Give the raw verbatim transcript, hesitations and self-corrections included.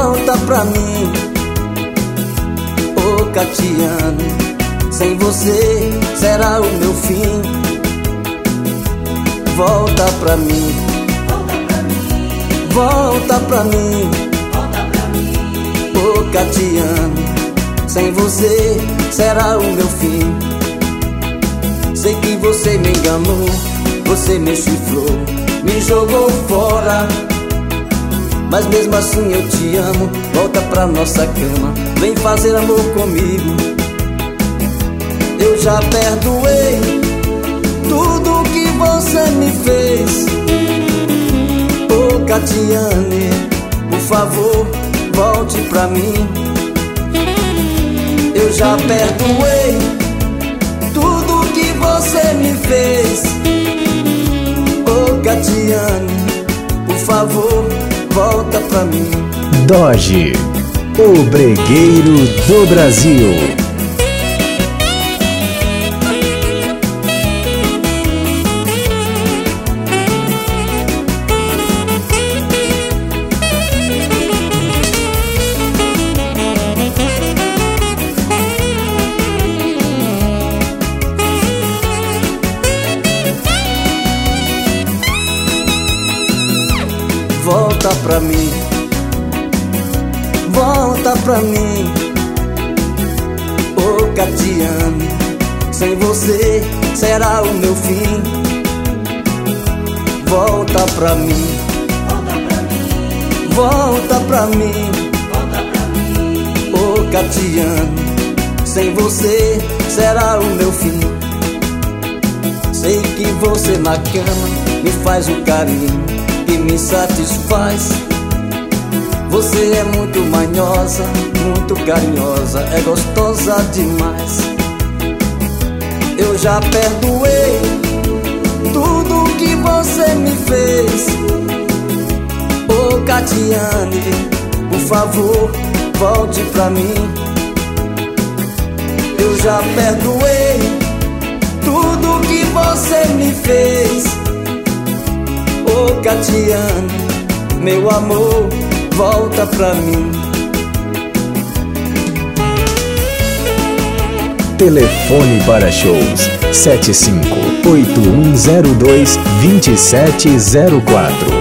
volta pra mim. Ô Catiane, sem você será o meu fim. Volta pra mim, volta pra mim, ô Catiane, sem você será o meu fim. Sei que você me enganou, você me chifrou, me jogou fora, mas mesmo assim eu te amo. Volta pra nossa cama, vem fazer amor comigo. Eu já perdoei tudo que você me fez. Ô Catiane, por favor, volte pra mim. Eu já perdoei tudo que você me fez. Ô Catiane, por favor, volta pra mim. Doge, o bregueiro do Brasil. Volta pra mim, volta pra mim, ô Catiane, sem você será o meu fim. Volta pra mim, volta pra mim, ô Catiane, sem você será o meu fim. Sei que você na cama me faz um carinho que me satisfaz. Você é muito manhosa, muito carinhosa, é gostosa demais. Eu já perdoei tudo que você me fez. Ô Catiane, por favor, volte pra mim. Eu já perdoei tudo que você me fez. Ô Catiane, meu amor, volta pra mim. Telefone para shows sete cinco oito um zero dois dois sete zero quatro.